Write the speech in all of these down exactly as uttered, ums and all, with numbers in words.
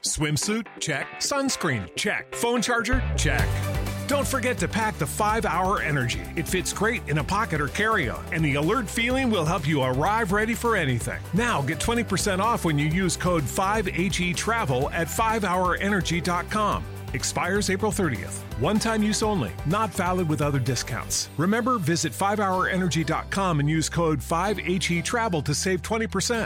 Swimsuit? Check. Sunscreen? Check. Phone charger? Check. Don't forget to pack the five hour Energy. It fits great in a pocket or carry-on, and the alert feeling will help you arrive ready for anything. Now get twenty percent off when you use code five H E travel at five hour energy dot com. Expires April thirtieth. One-time use only. Not valid with other discounts. Remember, visit five hour energy dot com and use code five H E travel to save twenty percent.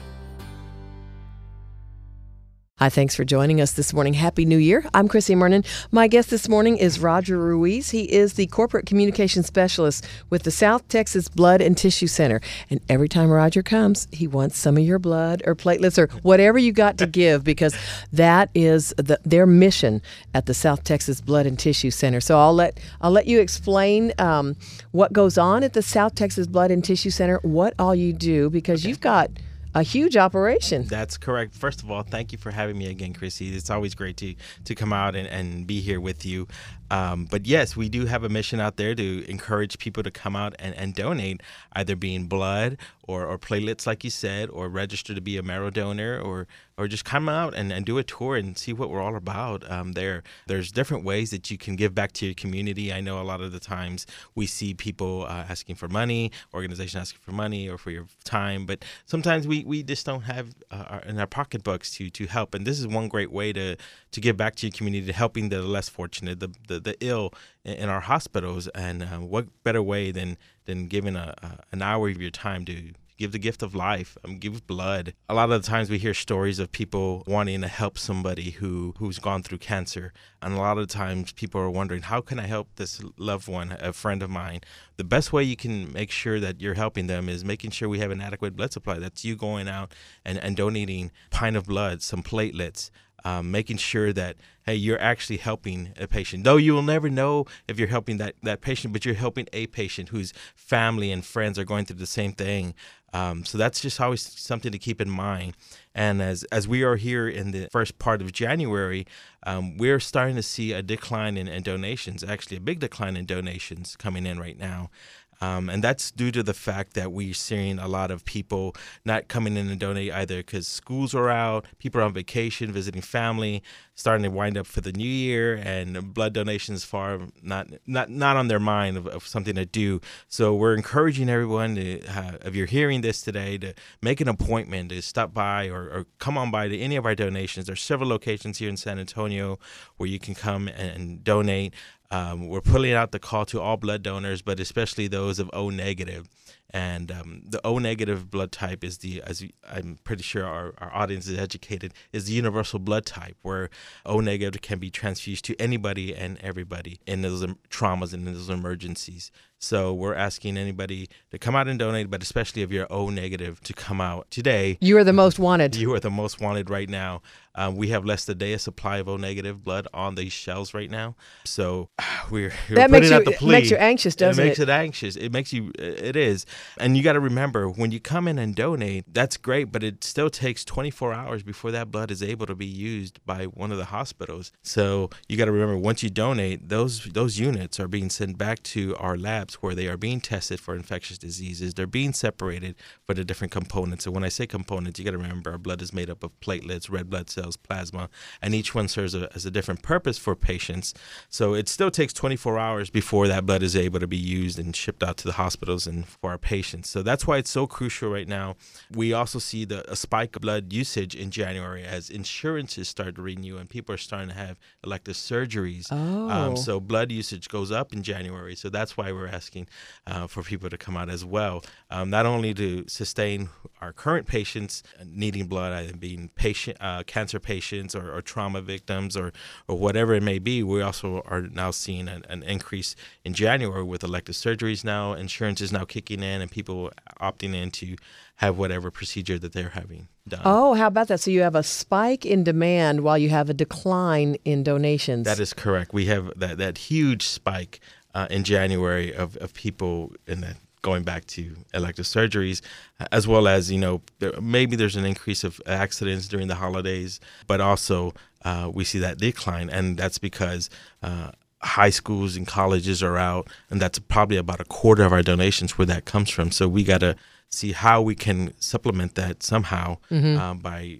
Hi, thanks for joining us this morning. Happy New Year. I'm Chrissy Mernon. My guest this morning is Roger Ruiz. He is the Corporate Communication Specialist with the South Texas Blood and Tissue Center. And every time Roger comes, he wants some of your blood or platelets or whatever you got to give, because that is the, their mission at the South Texas Blood and Tissue Center. So I'll let I'll let you explain um, what goes on at the South Texas Blood and Tissue Center, what all you do, because you've got a huge operation. That's correct. First of all, thank you for having me again, Chrissy. It's always great to to come out and, and be here with you. Um, but yes, we do have a mission out there to encourage people to come out and, and donate, either being blood or, or platelets, like you said, or register to be a marrow donor, or or just come out and, and do a tour and see what we're all about. Um, there, there's different ways that you can give back to your community. I know a lot of the times we see people uh, asking for money, organization asking for money or for your time, but sometimes we, we just don't have uh, our, in our pocketbooks to to help. And this is one great way to to give back to your community, to helping the less fortunate, the the, the ill in our hospitals. And uh, what better way than than giving a, a an hour of your time to give the gift of life, um, give blood. A lot of the times we hear stories of people wanting to help somebody who, who's gone through cancer. And a lot of the times people are wondering, how can I help this loved one, a friend of mine? The best way you can make sure that you're helping them is making sure we have an adequate blood supply. That's you going out and, and donating a pint of blood, some platelets, Um, making sure that, hey, you're actually helping a patient. Though you will never know if you're helping that, that patient, but you're helping a patient whose family and friends are going through the same thing. Um, so that's just always something to keep in mind. And as as we are here in the first part of January, um, we're starting to see a decline in, in donations, actually a big decline in donations coming in right now. Um, and that's due to the fact that we're seeing a lot of people not coming in and donate either because schools are out, people are on vacation, visiting family, starting to wind up for the new year, and blood donations far not not not on their mind of, of something to do. So we're encouraging everyone to, uh, if you're hearing this today, to make an appointment to stop by or, or come on by to any of our donations. There's several locations here in San Antonio where you can come and, and donate. Um, we're pulling out the call to all blood donors, but especially those of O negative. And um, the O negative blood type is the, as I'm pretty sure our, our audience is educated, is the universal blood type, where O negative can be transfused to anybody and everybody in those traumas and in those emergencies. So we're asking anybody to come out and donate, but especially if you're O negative, to come out today. You are the most wanted. You are the most wanted right now. Um, we have less than a day of supply of O negative blood on these shelves right now. So we're, we're that putting makes you, out the plea. It makes you anxious, doesn't it? It makes it anxious. It makes you, it is. And you got to remember, when you come in and donate, that's great, but it still takes twenty-four hours before that blood is able to be used by one of the hospitals. So you got to remember, once you donate, those those units are being sent back to our labs where they are being tested for infectious diseases. They're being separated for the different components. So when I say components, you got to remember our blood is made up of platelets, red blood cells, plasma, and each one serves a, as a different purpose for patients. So it still takes twenty-four hours before that blood is able to be used and shipped out to the hospitals and for our patients. So that's why it's so crucial right now. We also see the a spike of blood usage in January as insurances start to renew and people are starting to have elective surgeries. Oh. Um, so blood usage goes up in January. So that's why we're asking uh, for people to come out as well, um, not only to sustain our current patients needing blood, either being patient, uh, cancer patients or, or trauma victims or, or whatever it may be. We also are now seeing an, an increase in January with elective surgeries now, insurance is now kicking in, and people opting in to have whatever procedure that they're having done. Oh, how about that? So you have a spike in demand while you have a decline in donations. That is correct. We have that, that huge spike uh, in January of, of people in that going back to elective surgeries, as well as, you know, there, maybe there's an increase of accidents during the holidays, but also uh, we see that decline. And that's because uh, high schools and colleges are out, and that's probably about a quarter of our donations where that comes from. So we got to see how we can supplement that somehow mm-hmm. uh, by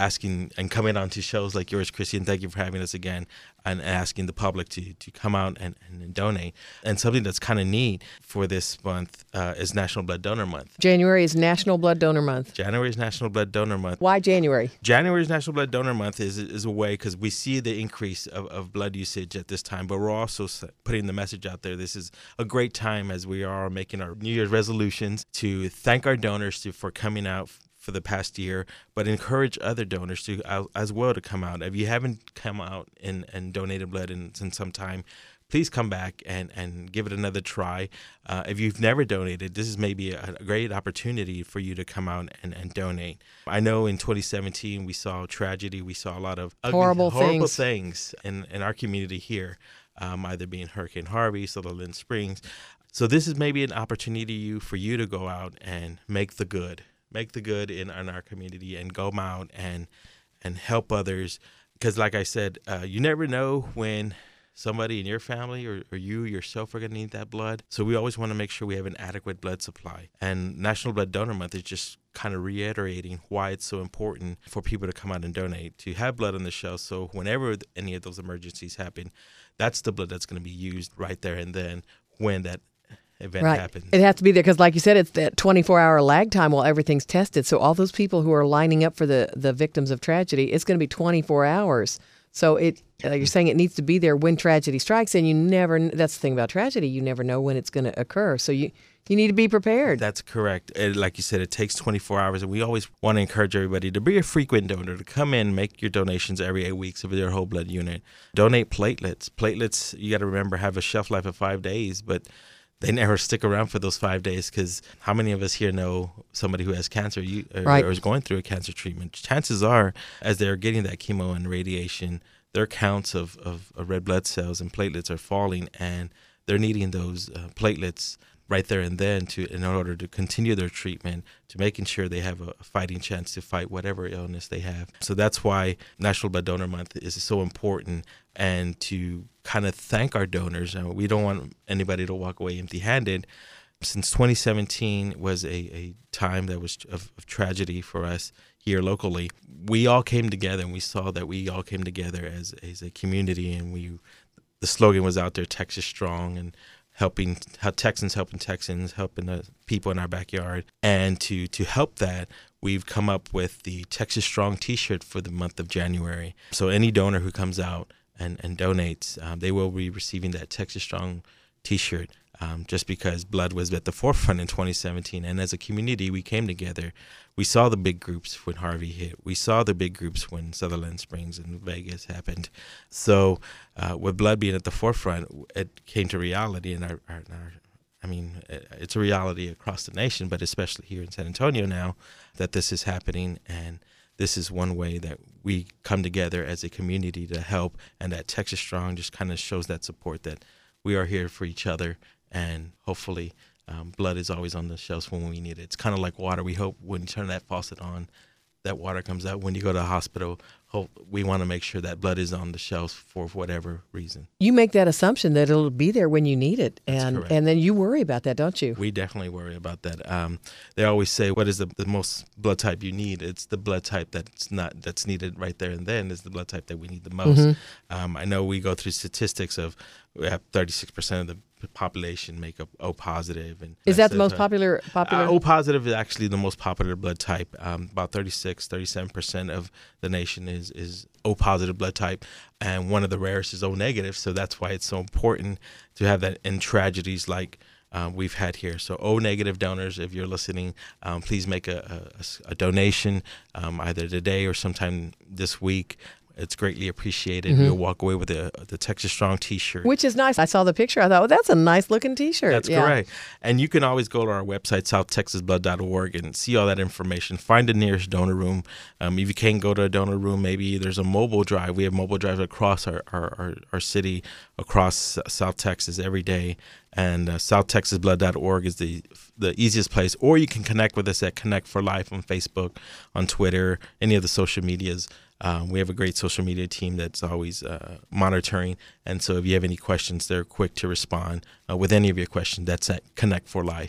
asking and coming on to shows like yours, Chrissy, and thank you for having us again, and asking the public to, to come out and, and donate. And something that's kind of neat for this month uh, is National Blood Donor Month. January is National Blood Donor Month. January is National Blood Donor Month. Why January? January's National Blood Donor Month is is a way because we see the increase of, of blood usage at this time, but we're also putting the message out there. This is a great time as we are making our New Year's resolutions to thank our donors to, for coming out for the past year, but encourage other donors to uh, as well to come out. If you haven't come out and, and donated blood in, in some time, please come back and, and give it another try. Uh, if you've never donated, this is maybe a, a great opportunity for you to come out and, and donate. I know in twenty seventeen we saw tragedy. We saw a lot of ugly, horrible, horrible things, things in, in our community here, um, either being Hurricane Harvey, Sutherland Springs. So this is maybe an opportunity you, for you to go out and make the good. Make the good in, in our community and go out and and help others. Because like I said, uh, you never know when somebody in your family or, or you yourself are going to need that blood. So we always want to make sure we have an adequate blood supply. And National Blood Donor Month is just kind of reiterating why it's so important for people to come out and donate, to have blood on the shelf. So whenever any of those emergencies happen, that's the blood that's going to be used right there and then when that event right. happens. It has to be there because, like you said, it's that twenty-four hour lag time while everything's tested. So all those people who are lining up for the, the victims of tragedy, it's going to be twenty-four hours. So it uh, you're saying it needs to be there when tragedy strikes, and you never. That's the thing about tragedy; you never know when it's going to occur. So you you need to be prepared. That's correct. And like you said, it takes twenty-four hours, and we always want to encourage everybody to be a frequent donor, to come in, make your donations every eight weeks of their whole blood unit. Donate platelets. Platelets, you got to remember, have a shelf life of five days, but they never stick around for those five days because how many of us here know somebody who has cancer you, or, right. or is going through a cancer treatment? Chances are, as they're getting that chemo and radiation, their counts of, of, of red blood cells and platelets are falling, and they're needing those uh, platelets right there and then to in order to continue their treatment, to making sure they have a fighting chance to fight whatever illness they have. So that's why National Blood Donor Month is so important, and to kind of thank our donors. And we don't want anybody to walk away empty-handed. Since twenty seventeen was a, a time that was of, of tragedy for us here locally, we all came together, and we saw that we all came together as, as a community, and we the slogan was out there, Texas Strong, and helping how Texans helping Texans, helping the people in our backyard. And to to help that, we've come up with the Texas Strong T-shirt for the month of January. So any donor who comes out and, and donates, um, they will be receiving that Texas Strong T-shirt, um, just because blood was at the forefront in twenty seventeen. And as a community, we came together. We saw the big groups when Harvey hit. We saw the big groups when Sutherland Springs and Vegas happened. So uh, with blood being at the forefront, it came to reality. And our, our, our, I mean, it's a reality across the nation, but especially here in San Antonio now, that this is happening. And this is one way that we come together as a community to help. And that Texas Strong just kind of shows that support, that we are here for each other, and hopefully um, blood is always on the shelves when we need it. It's kind of like water. We hope when you turn that faucet on, that water comes out. When you go to the hospital, hope, we want to make sure that blood is on the shelves for whatever reason. You make that assumption that it'll be there when you need it, and correct. And then you worry about that, don't you? We definitely worry about that. Um, they always say, what is the, the most blood type you need? It's the blood type that's not that's needed right there and then is the blood type that we need the most. Mm-hmm. Um, I know we go through statistics of we have thirty-six percent of the population make up O positive. And is that the most popular? popular? Uh, O positive is actually the most popular blood type. Um, about thirty-six, thirty-seven percent of the nation is, is O positive blood type. And one of the rarest is O negative. So that's why it's so important to have that in tragedies like uh, we've had here. So O negative donors, if you're listening, um, please make a, a, a donation um, either today or sometime this week. It's greatly appreciated. Mm-hmm. You'll walk away with the the Texas Strong T-shirt, which is nice. I saw the picture. I thought, well, that's a nice looking T-shirt. That's yeah. correct. And you can always go to our website, south texas blood dot org, and see all that information. Find the nearest donor room. Um, if you can't go to a donor room, maybe there's a mobile drive. We have mobile drives across our our, our, our city, across South Texas every day. And uh, south texas blood dot org is the the easiest place. Or you can connect with us at Connect for Life on Facebook, on Twitter, any of the social medias. Um, we have a great social media team that's always uh, monitoring. And so if you have any questions, they're quick to respond uh, with any of your questions. That's at Connect for Life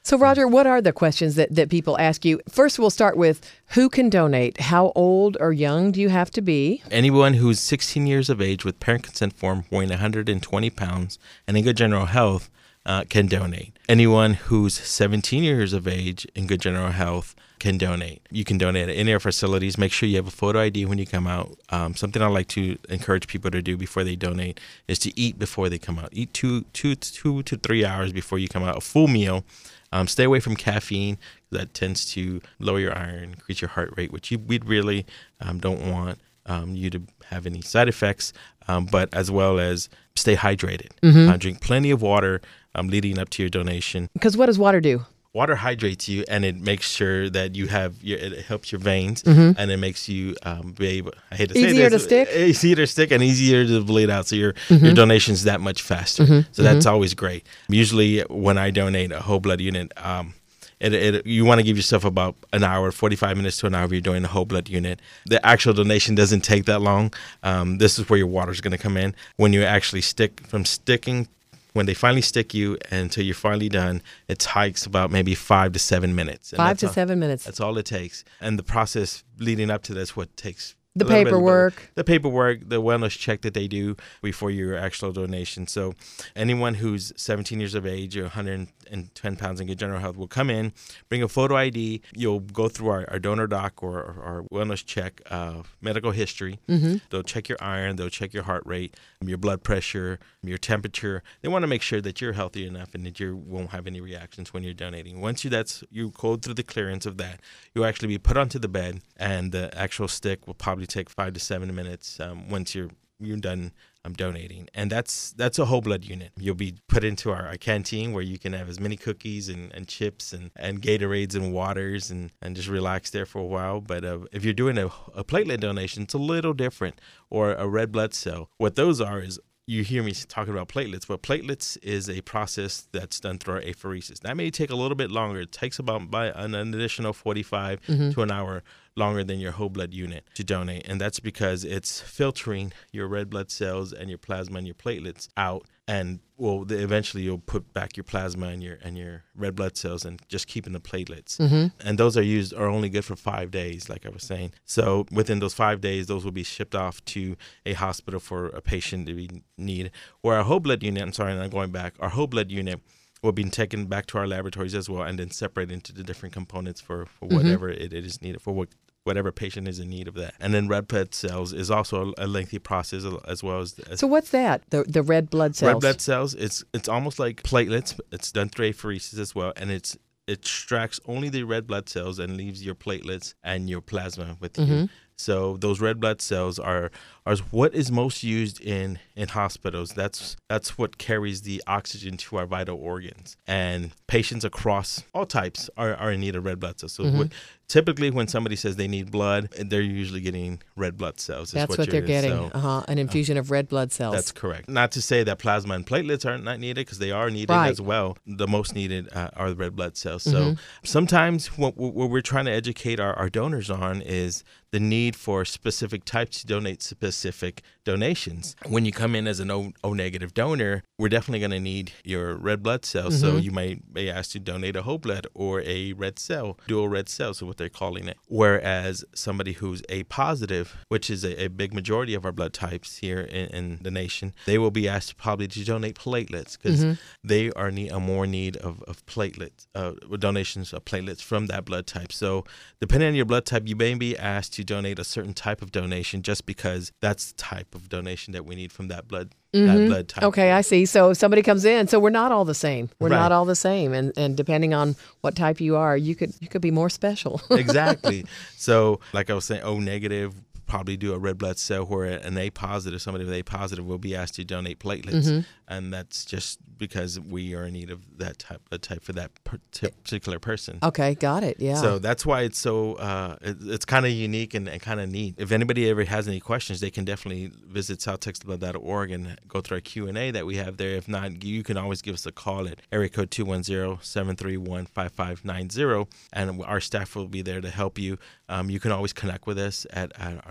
So, Roger, what are the questions that, that people ask you? First, we'll start with who can donate? How old or young do you have to be? Anyone who's sixteen years of age with parent consent form, weighing one hundred twenty pounds, and in good general health uh, can donate. Anyone who's seventeen years of age in good general health can donate. You can donate at any of our facilities. Make sure you have a photo I D when you come out. Um, something I like to encourage people to do before they donate is to eat before they come out. Eat two, two, two to three hours before you come out, a full meal. Um, stay away from caffeine. That tends to lower your iron, increase your heart rate, which you, we really um, don't want um, you to have any side effects, um, but as well as stay hydrated. Mm-hmm. Uh, drink plenty of water um, leading up to your donation. Because what does water do? Water hydrates you, and it makes sure that you have your. It helps your veins, mm-hmm. and it makes you um, be able. I hate to say easier this, to stick. Easier to stick, and easier to bleed out. So your mm-hmm. your donation's that much faster. Mm-hmm. So that's mm-hmm. always great. Usually, when I donate a whole blood unit, um, it, it you want to give yourself about an hour, forty-five minutes to an hour if you're doing a whole blood unit. The actual donation doesn't take that long. Um, this is where your water's going to come in when you actually stick from sticking. When they finally stick you until you're finally done, it takes about maybe five to seven minutes. And five to all, seven minutes. That's all it takes. And the process leading up to this, what takes the paperwork, the paperwork, the wellness check that they do before your actual donation. So anyone who's seventeen years of age or one hundred ten pounds in good general health will come in, bring a photo I D. You'll go through our, our donor doc or our, our wellness check, uh, medical history. Mm-hmm. They'll check your iron. They'll check your heart rate, your blood pressure, your temperature. They want to make sure that you're healthy enough and that you won't have any reactions when you're donating. Once you that's you go through the clearance of that, you'll actually be put onto the bed, and the actual stick will probably take five to seven minutes um, once you're you're done um, donating. And that's that's a whole blood unit. You'll be put into our, our canteen where you can have as many cookies and, and chips and, and Gatorades and waters and, and just relax there for a while. But uh, if you're doing a, a platelet donation, it's a little different, or a red blood cell. What those are is, you hear me talking about platelets, but platelets is a process that's done through our apheresis. That may take a little bit longer. It takes about by an additional forty-five mm-hmm. to an hour longer than your whole blood unit to donate. And that's because it's filtering your red blood cells and your plasma and your platelets out. And well, the, eventually you'll put back your plasma and your and your red blood cells and just keeping the platelets. Mm-hmm. And those are used are only good for five days, like I was saying. So within those five days, those will be shipped off to a hospital for a patient to be need. Where our whole blood unit, I'm sorry, I'm going back, our whole blood unit will be taken back to our laboratories as well, and then separated into the different components for, for whatever mm-hmm. it, it is needed, for what whatever patient is in need of that. And then red blood cells is also a lengthy process as well as... as so what's that, the the red blood cells? Red blood cells, it's it's almost like platelets. It's done through apheresis as well, and it's it extracts only the red blood cells and leaves your platelets and your plasma with mm-hmm. you. So those red blood cells are are what is most used in, in hospitals. That's that's what carries the oxygen to our vital organs. And patients across all types are, are in need of red blood cells. So mm-hmm. what, typically when somebody says they need blood, they're usually getting red blood cells. That's what, what they're getting, so, uh-huh. an infusion uh, of red blood cells. That's correct. Not to say that plasma and platelets are not needed, because they are needed right. as well. The most needed uh, are the red blood cells. So mm-hmm. sometimes what, what we're trying to educate our, our donors on is the need for specific types to donate specific donations. When you come in as an O, O negative donor, we're definitely going to need your red blood cells. Mm-hmm. So you might be asked to donate a whole blood or a red cell, dual red cells, so what they're calling it. Whereas somebody who's A positive, which is a, a big majority of our blood types here in, in the nation, they will be asked probably to donate platelets, because mm-hmm. they are need a more need of, of platelets, uh, donations of platelets from that blood type. So depending on your blood type, you may be asked to donate a certain type of donation just because that's the type of donation that we need from that blood mm-hmm. that blood type. Okay, I see. So if somebody comes in, so we're not all the same. We're right. not all the same, and and depending on what type you are, you could you could be more special. Exactly. So like I was saying, O negative probably do a red blood cell, where an A positive, somebody with A positive will be asked to donate platelets, mm-hmm. and that's just because we are in need of that type of type for that particular person. Okay, got it. Yeah. So that's why it's so uh, it, it's kind of unique and, and kind of neat. If anybody ever has any questions, they can definitely visit south texas blood dot org and go through our Q and A that we have there. If not, you can always give us a call at area code two one zero, seven three one, five five nine zero, and our staff will be there to help you. Um, you can always connect with us at, at our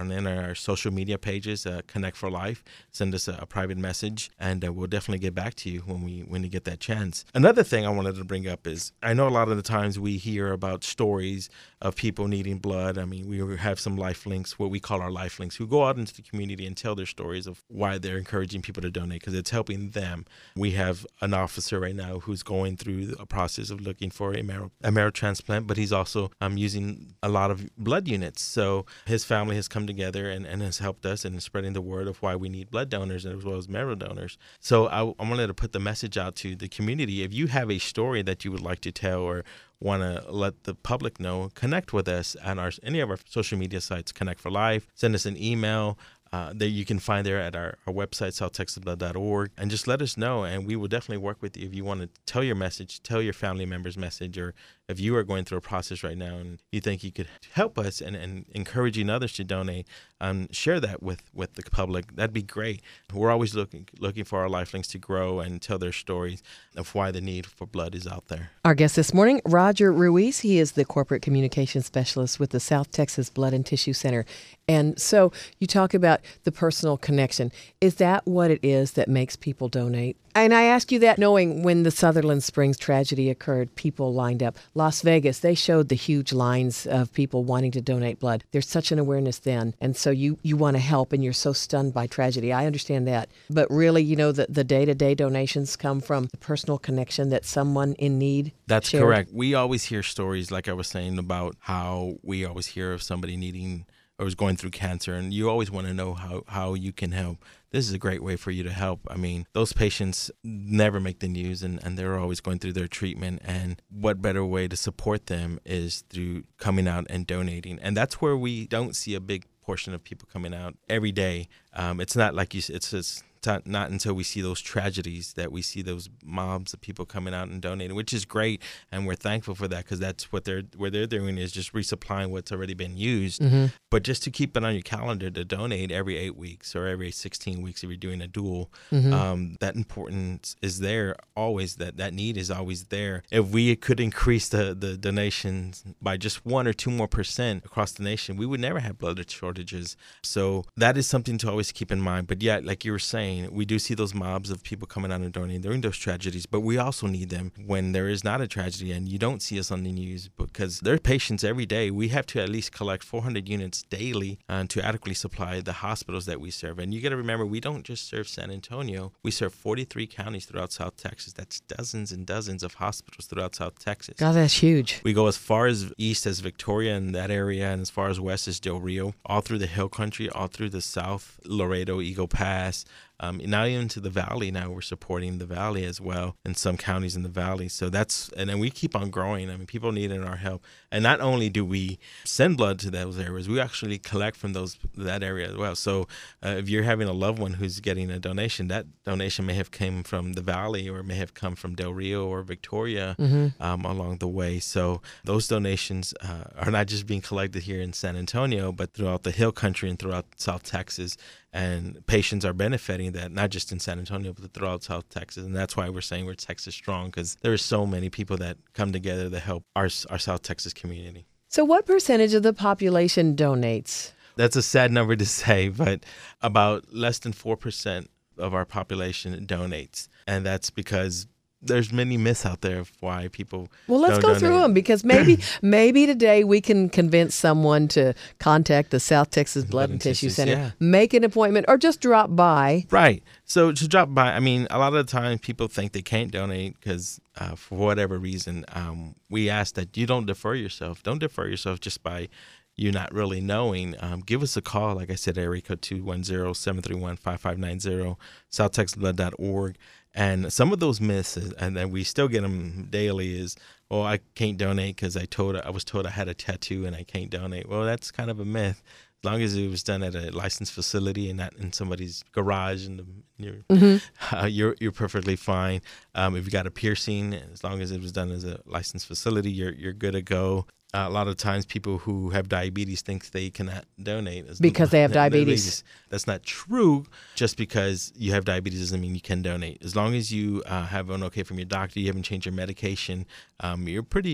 on in our social media pages, uh, Connect for Life. Send us a, a private message, and uh, we'll definitely get back to you when we when you get that chance. Another thing I wanted to bring up is I know a lot of the times we hear about stories of people needing blood. I mean, we have some life links, what we call our life links, who go out into the community and tell their stories of why they're encouraging people to donate because it's helping them. We have an officer right now who's going through a process of looking for a marrow, a marrow transplant, but he's also um, using a lot of blood units. So his family has come together and, and has helped us in spreading the word of why we need blood donors as well as marrow donors. So I, I wanted to put the message out to the community. If you have a story that you would like to tell or want to let the public know, connect with us on our any of our social media sites, Connect for Life. Send us an email uh, that you can find there at our, our website, south texas blood dot org, and just let us know, and we will definitely work with you if you want to tell your message, tell your family member's message, or if you are going through a process right now and you think you could help us and, and encouraging others to donate, um, share that with, with the public. That'd be great. We're always looking looking for our lifelinks to grow and tell their stories of why the need for blood is out there. Our guest this morning, Roger Ruiz. He is the Corporate Communications Specialist with the South Texas Blood and Tissue Center. And so you talk about the personal connection. Is that what it is that makes people donate? And I ask you that knowing when the Sutherland Springs tragedy occurred, people lined up. Las Vegas, they showed the huge lines of people wanting to donate blood. There's such an awareness then. And so you, you want to help and you're so stunned by tragedy. I understand that. But really, you know, the, the day-to-day donations come from the personal connection that someone in need That's shared. correct. We always hear stories, like I was saying, about how we always hear of somebody needing or is going through cancer, and you always want to know how, how you can help. This is a great way for you to help. I mean, those patients never make the news, and, and they're always going through their treatment, and what better way to support them is through coming out and donating. And that's where we don't see a big portion of people coming out every day. Um, it's not like you it's it's not, not until we see those tragedies that we see those mobs of people coming out and donating, which is great, and we're thankful for that because that's what they're what they're doing is just resupplying what's already been used. Mm-hmm. But just to keep it on your calendar to donate every eight weeks or every sixteen weeks if you're doing a dual, mm-hmm. um, that importance is there always. That that need is always there. If we could increase the the donations by just one or two more percent across the nation, we would never have blood shortages. So that is something to always keep in mind. But yeah, like you were saying, we do see those mobs of people coming out and donating during those tragedies, but we also need them when there is not a tragedy and you don't see us on the news because there are patients every day. We have to at least collect four hundred units daily uh, to adequately supply the hospitals that we serve. And you got to remember, we don't just serve San Antonio. We serve forty-three counties throughout South Texas. That's dozens and dozens of hospitals throughout South Texas. God, that's huge. We go as far as east as Victoria and that area, and as far as west as Del Rio, all through the Hill Country, all through the South, Laredo, Eagle Pass. Um, now even to the Valley. Now we're supporting the Valley as well in some counties in the Valley. So that's, and then we keep on growing. I mean, people needing our help. And not only do we send blood to those areas, we actually collect from those that area as well. So uh, if you're having a loved one who's getting a donation, that donation may have come from the Valley or may have come from Del Rio or Victoria mm-hmm. um, along the way. So those donations uh, are not just being collected here in San Antonio, but throughout the Hill Country and throughout South Texas. And patients are benefiting that, not just in San Antonio, but throughout South Texas. And that's why we're saying we're Texas Strong, because there are so many people that come together to help our, our South Texas community. So what percentage of the population donates? That's a sad number to say, but about less than four percent of our population donates. And that's because there's many myths out there of why people Well, let's don't go donate. through them because maybe maybe today we can convince someone to contact the South Texas Blood, Blood and, and Tissue Center, yeah. make an appointment, or just drop by. Right. So to drop by, I mean, a lot of the time people think they can't donate because uh, for whatever reason, um, we ask that you don't defer yourself. Don't defer yourself just by you not really knowing. Um, give us a call. Like I said, area code two one zero, seven three one, five five nine zero, south texas blood dot org. And some of those myths, and then we still get them daily, is, oh, I can't donate because I told I was told I had a tattoo and I can't donate. Well, that's kind of a myth. As long as it was done at a licensed facility and not in somebody's garage, and you're, mm-hmm. uh, you're you're perfectly fine. Um, if you got a piercing, as long as it was done as a licensed facility, you're you're good to go. Uh, a lot of times people who have diabetes think they cannot donate. Because they have diabetes. That's not true. Just because you have diabetes doesn't mean you can donate. As long as you uh, have an okay from your doctor, you haven't changed your medication, um, you're pretty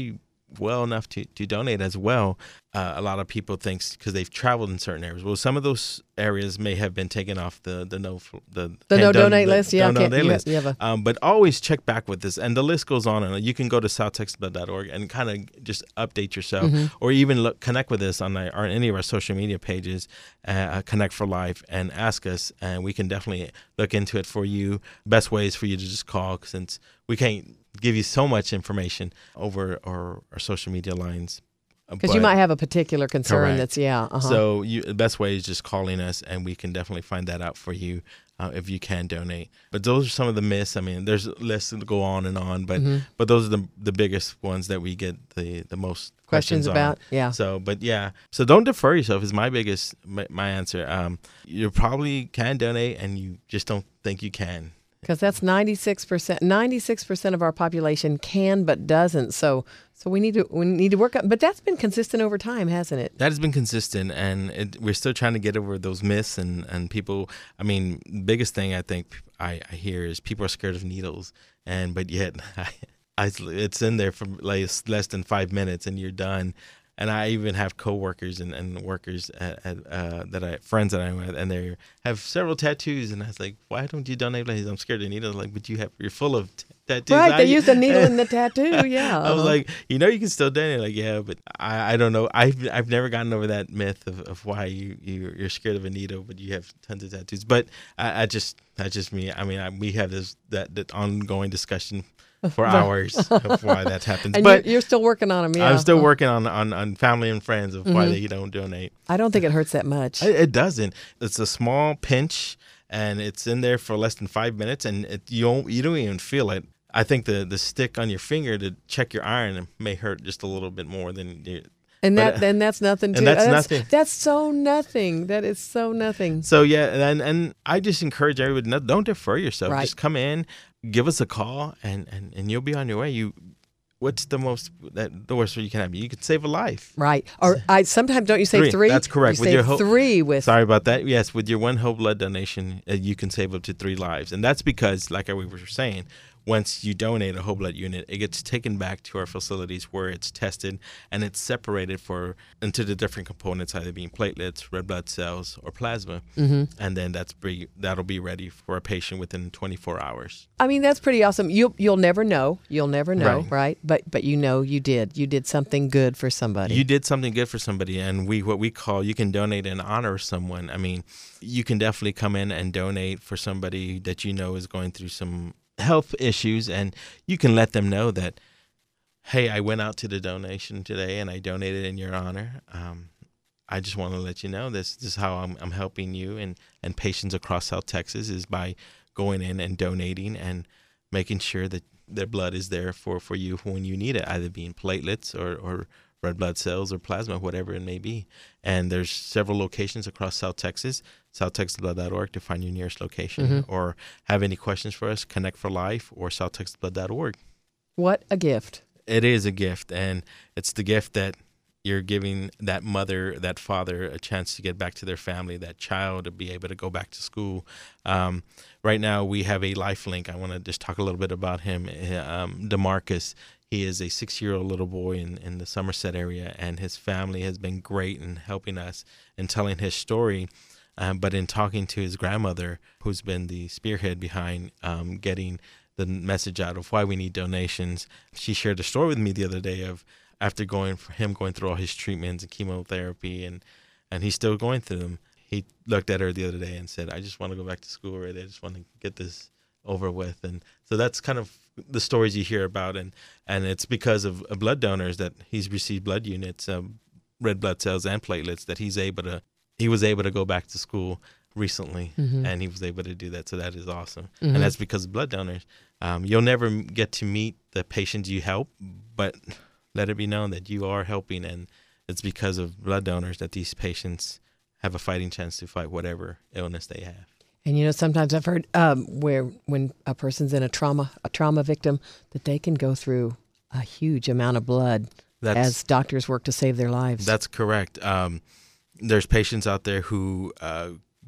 well enough to, to donate as well. Uh, a lot of people think because they've traveled in certain areas. Well, some of those areas may have been taken off the the no the, the no don- donate the, list. Yeah, no donate you list. Have, you have a... um, but always check back with this, and the list goes on. And you can go to south texas blood dot org and kind of just update yourself, mm-hmm. or even look, connect with us on, our, on any of our social media pages, uh, Connect for Life, and ask us, and we can definitely look into it for you. Best way is for you to just call, since we can't give you so much information over our, our social media lines. Because you might have a particular concern correct. that's, yeah. Uh-huh. So you, the best way is just calling us, and we can definitely find that out for you uh, if you can donate. But those are some of the myths. I mean, there's lists that go on and on, but mm-hmm. but those are the the biggest ones that we get the, the most questions, questions about. On. Yeah. So, but yeah. So don't defer yourself is my biggest, my, my answer. Um, you probably can donate, and you just don't think you can. Because that's ninety-six percent. ninety-six percent of our population can but doesn't. So so we need to we need to work on. But that's been consistent over time, hasn't it? That has been consistent, and it, we're still trying to get over those myths and, and people. I mean, biggest thing I think I, I hear is people are scared of needles, and but yet I, I, it's in there for like less than five minutes and you're done. And I even have coworkers and, and workers at, at, uh, that I friends that I'm with, and they have several tattoos. And I was like, "Why don't you donate?" Like, I'm scared of needles. Like, but you have you're full of t- tattoos. Right? I, They use the needle in the tattoo. Yeah. I was like, you know, you can still donate. Like, yeah, but I, I don't know. I've I've never gotten over that myth of, of why you, you you're scared of a needle, but you have tons of tattoos. But I, I just that's just me. I mean, I, we have this that, that ongoing discussion for hours of why that happens. And but you're, you're still working on them, yeah. I'm still working on, on, on family and friends of mm-hmm. why they don't donate. I don't think it hurts that much. It, it doesn't. It's a small pinch, and it's in there for less than five minutes, and it, you don't you don't even feel it. I think the, the stick on your finger to check your iron may hurt just a little bit more than you. And that but, then that's nothing too. And that's, that's nothing. That's so nothing. That is so nothing. So yeah, and and I just encourage everybody, no, don't defer yourself. Right. Just come in, give us a call, and, and, and you'll be on your way. You, what's the most that the worst you can have? You could save a life. Right. Or I sometimes don't you say three? three? That's correct. You with say your ho- three with. Sorry about that. Yes, with your one whole blood donation, uh, you can save up to three lives, and that's because, like we were saying, once you donate a whole blood unit, it gets taken back to our facilities where it's tested and it's separated for into the different components, either being platelets, red blood cells, or plasma. Mm-hmm. And then that's be, that'll be ready for a patient within twenty-four hours. I mean, that's pretty awesome. You'll you'll never know. You'll never know, right? right? But but you know you did. You did something good for somebody. You did something good for somebody, and we what we call you can donate in honor of someone. I mean, you can definitely come in and donate for somebody that you know is going through some health issues, and you can let them know that, hey, I went out to the donation today and I donated in your honor. Um, I just want to let you know this, this is how I'm, I'm helping you and, and patients across South Texas is by going in and donating and making sure that their blood is there for, for you when you need it, either being platelets or, or red blood cells or plasma, whatever it may be. And there's several locations across South Texas, south texas blood dot org to find your nearest location. Mm-hmm. Or have any questions for us, Connect for Life or south texas blood dot org. What a gift. It is a gift, and it's the gift that you're giving that mother, that father, a chance to get back to their family, that child to be able to go back to school. Um, right now, we have a lifelink. I want to just talk a little bit about him. Um, DeMarcus, he is a six-year-old little boy in, in the Somerset area, and his family has been great in helping us and telling his story. Um, but in talking to his grandmother, who's been the spearhead behind um, getting the message out of why we need donations, she shared a story with me the other day of after going for him going through all his treatments and chemotherapy, and, and he's still going through them. He looked at her the other day and said, I just want to go back to school already. I just want to get this over with. And so that's kind of the stories you hear about. And, and it's because of, of blood donors that he's received blood units, um, red blood cells and platelets, that he's able to, he was able to go back to school recently, mm-hmm. and he was able to do that. So that is awesome. Mm-hmm. And that's because of blood donors. Um, you'll never get to meet the patients you help, but let it be known that you are helping, and it's because of blood donors that these patients have a fighting chance to fight whatever illness they have. And, you know, sometimes I've heard um, where when a person's in a trauma, a trauma victim, that they can go through a huge amount of blood that's, as doctors work to save their lives. That's correct. Um, there's patients out there who uh,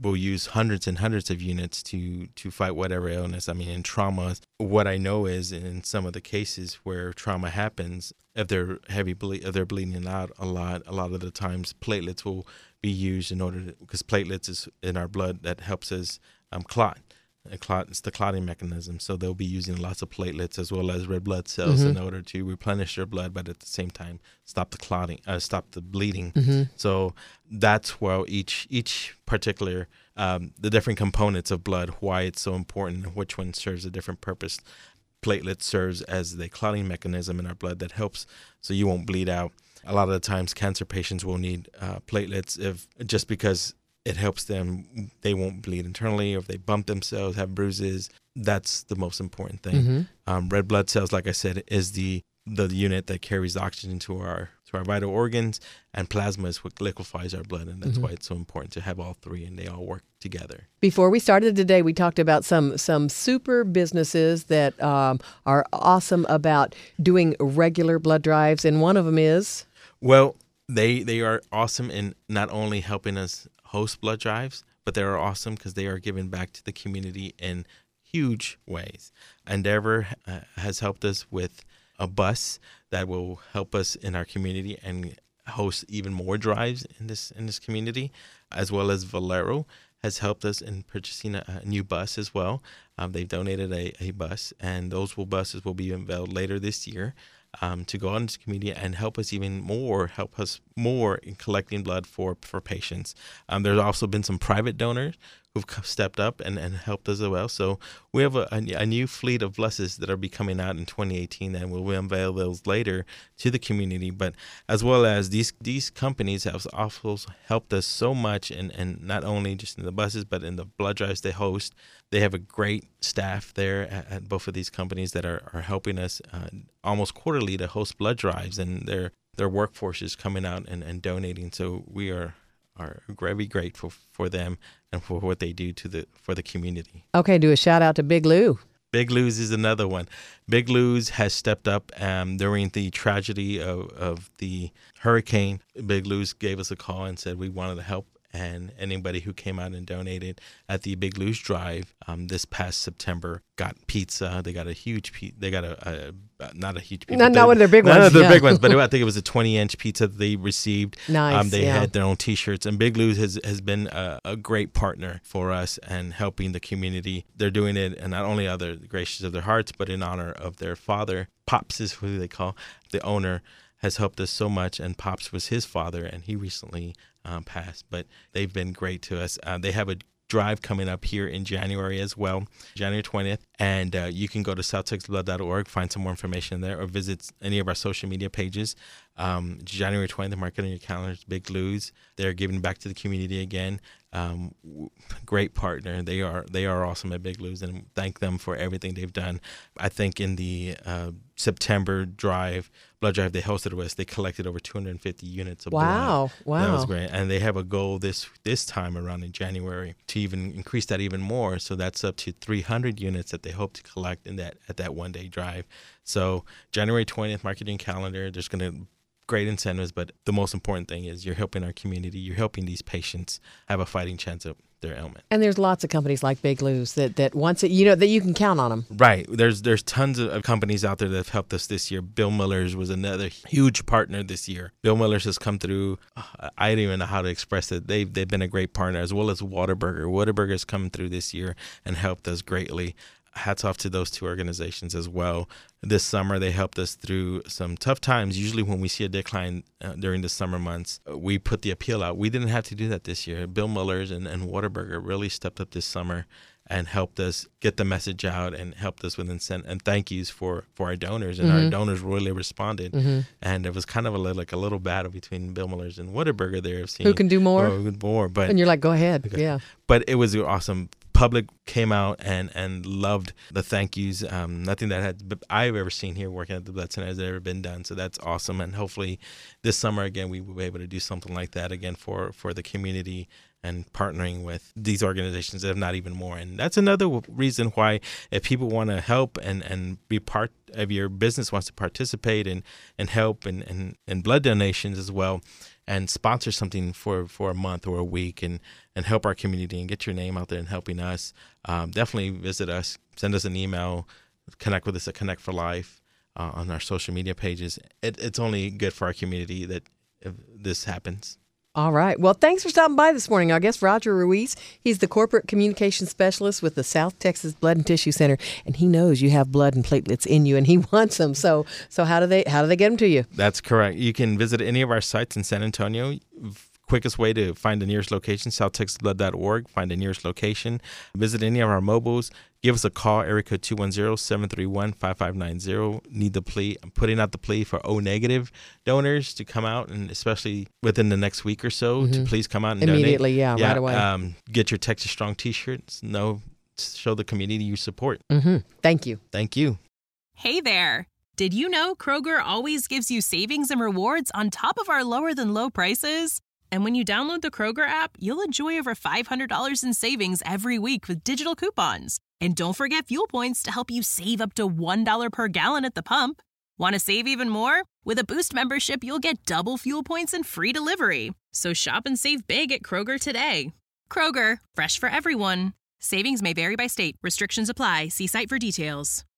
will use hundreds and hundreds of units to to fight whatever illness. I mean, in trauma, what I know is in some of the cases where trauma happens, if they're heavy ble- if they're bleeding out a lot, a lot of the times platelets will be used in order to, because platelets is in our blood that helps us um, clot. A clot, it's the clotting mechanism. So they'll be using lots of platelets as well as red blood cells mm-hmm. in order to replenish their blood, but at the same time stop the clotting, uh, stop the bleeding. Mm-hmm. So that's where each each particular um, the different components of blood, why it's so important, which one serves a different purpose. Platelet serves as the clotting mechanism in our blood that helps so you won't bleed out. A lot of the times, cancer patients will need uh, platelets if just because it helps them, they won't bleed internally, or if they bump themselves, have bruises. That's the most important thing. Mm-hmm. Um, red blood cells, like I said, is the the unit that carries oxygen to our to our vital organs, and plasma is what liquefies our blood, and that's mm-hmm. why it's so important to have all three, and they all work together. Before we started today, we talked about some some super businesses that um, are awesome about doing regular blood drives, and one of them is? Well, they they are awesome in not only helping us host blood drives, but they are awesome because they are giving back to the community in huge ways. Endeavor uh, has helped us with a bus that will help us in our community and host even more drives in this in this community, as well as Valero has helped us in purchasing a, a new bus as well. Um, they've donated a, a bus, and those will, buses will be unveiled later this year. Um, to go out into the community and help us even more, help us more in collecting blood for, for patients. Um, there's also been some private donors who've stepped up and, and helped us as well. So we have a, a, a new fleet of buses that are be coming out in twenty eighteen, and we'll unveil those later to the community. But as well as these these companies have also helped us so much, and and not only just in the buses, but in the blood drives they host. They have a great staff there at, at both of these companies that are, are helping us uh, almost quarterly to host blood drives, and their their workforce is coming out and, and donating. So we are are very grateful for them and for what they do to the for the community. Okay, do a shout out to Big Lou. Big Lou's is another one. Big Lou's has stepped up um, during the tragedy of, of the hurricane. Big Lou's gave us a call and said we wanted to help. And anybody who came out and donated at the Big Lou's Drive um, this past September got pizza. They got a huge pizza. They got a, a not a huge pizza. Not, not one of their big none ones. None of their yeah. big ones, but I think it was a twenty-inch pizza that they received. Nice. Um, they yeah. had their own T-shirts, and Big Lou's has has been a, a great partner for us and helping the community. They're doing it, and not only are they gracious of their hearts, but in honor of their father. Pops is who they call the owner. Has helped us so much, and Pops was his father, and he recently um, passed. But they've been great to us. Uh, they have a drive coming up here in January as well, January twentieth, and uh, you can go to south texas blood dot org, find some more information there, or visit any of our social media pages. Um, January twentieth, mark it on your calendars. Big Lou's, they're giving back to the community again. Um, w- great partner. They are they are awesome at Big Lou's, and thank them for everything they've done. I think in the uh, September drive, blood drive they hosted with us, they collected over two hundred fifty units of wow. blood. Wow, wow. That was great. And they have a goal this this time around in January to even increase that even more. So that's up to three hundred units that they hope to collect in that at that one day drive. So January twentieth, marketing calendar. There's going to great incentives, but the most important thing is you're helping our community. You're helping these patients have a fighting chance of their ailment. And there's lots of companies like Big Lou's that, that once it, you know, that you can count on them. Right. There's there's tons of companies out there that have helped us this year. Bill Miller's was another huge partner this year. Bill Miller's has come through. Uh, I don't even know how to express it. They've, they've been a great partner, as well as Whataburger. Whataburger's come through this year and helped us greatly. Hats off to those two organizations as well. This summer, they helped us through some tough times. Usually when we see a decline uh, during the summer months, uh, we put the appeal out. We didn't have to do that this year. Bill Miller's and, and Whataburger really stepped up this summer and helped us get the message out and helped us with incent and thank yous for, for our donors. And mm-hmm. our donors really responded. Mm-hmm. And it was kind of a little, like a little battle between Bill Miller's and Whataburger there. Of seeing, who can do more? Oh, more. But, and you're like, go ahead. Okay. Yeah. But it was awesome. Public came out and, and loved the thank yous. Um, nothing that had I've ever seen here working at the Blood Center has ever been done. So that's awesome. And hopefully this summer, again, we will be able to do something like that again for, for the community and partnering with these organizations, if not even more. And that's another reason why, if people want to help and, and be part of your business, wants to participate and, and help and, and, and blood donations as well, and sponsor something for, for a month or a week and, and help our community and get your name out there and helping us, um, definitely visit us, send us an email, connect with us at Connect for Life uh, on our social media pages. It, it's only good for our community that if this happens. All right. Well, thanks for stopping by this morning. Our guest, Roger Ruiz. He's the Corporate Communications Specialist with the South Texas Blood and Tissue Center, and he knows you have blood and platelets in you, and he wants them. So, so how do they how do they get them to you? That's correct. You can visit any of our sites in San Antonio. Quickest way to find the nearest location, south texas blood dot org. Find the nearest location. Visit any of our mobiles. Give us a call, area code two one zero, seven three one, five five nine zero. Need the plea. I'm putting out the plea for O-negative donors to come out, and especially within the next week or so, mm-hmm. to please come out and Immediately, donate. yeah, right away. Um, get your Texas Strong T-shirts. No, show the community you support. Mm-hmm. Thank you. Thank you. Hey there. Did you know Kroger always gives you savings and rewards on top of our lower-than-low prices? And when you download the Kroger app, you'll enjoy over five hundred dollars in savings every week with digital coupons. And don't forget fuel points to help you save up to one dollar per gallon at the pump. Want to save even more? With a Boost membership, you'll get double fuel points and free delivery. So shop and save big at Kroger today. Kroger, fresh for everyone. Savings may vary by state. Restrictions apply. See site for details.